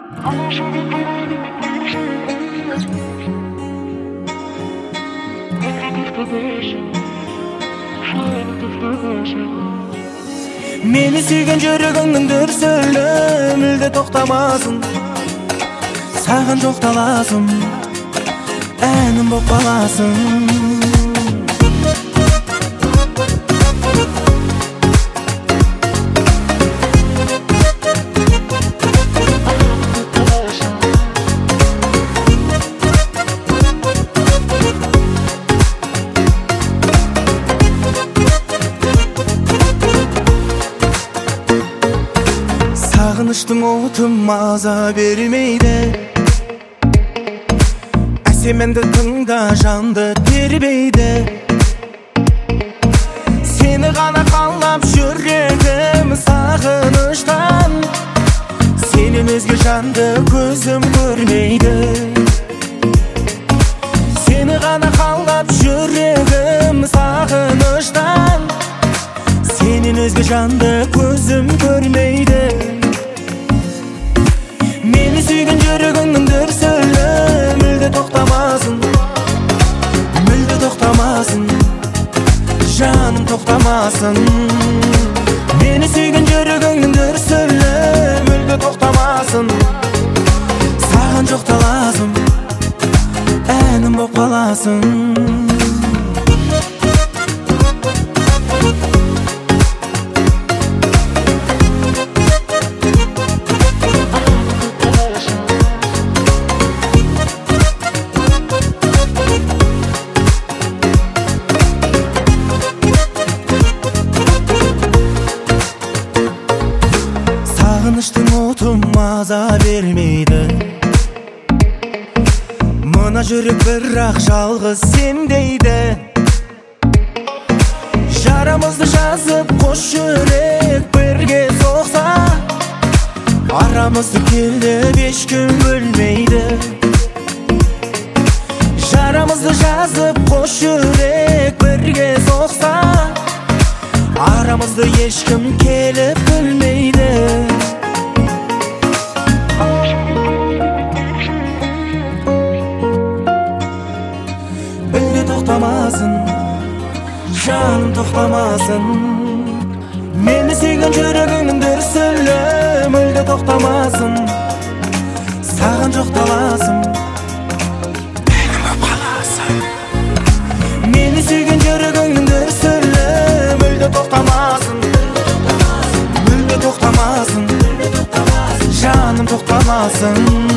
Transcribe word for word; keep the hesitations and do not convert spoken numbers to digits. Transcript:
Meni sүйген жүрегіңнің дүрсілі мүлде тоқтамасын. Саған жоқталасың, әнім боп қаласың. Sağınıştың отым маза бермейді. Әсеменді тыңда жанды тербейді. Сені ғана қалап жүрегім сағыныштан. Сенен өзге жанды көзім көрмейді. Сені ғана қалап жүрегім сағыныштан. Сенен өзге жанды көзім көрмейді. Meni sүйген жүрегіңнің дүрсілі мүлде тоқтамасын. Мүлде тоқтамасын, жаным тоқтамасын. Meni sүйген жүрегіңнің дүрсілі мүлде тоқтамасын. Саған жоқталасың, әнім боп қаласың. Sağınıştың отым маза бермейді. Мына жүрек бірақ жалғыз сен дейді. Жарамызды жазып қос жүрек бірге соқса, арамызды келдіп ешкім бөлмейді. Жарамызды жазып қос жүрек бірге соқса, арамызды ешкім келіп бөлмейді. Мүлде тоқтамасын, жаным тоқтамасын. Meni sүйген жүрегіңнің дүрсілі мүлде тоқтамасын. Саған жоқталасың, әнім боп қаласың. Meni sүйген жүрегіңнің дүрсілі мүлде тоқтамасын. Мүлде тоқтамасын, жаным тоқтамасын.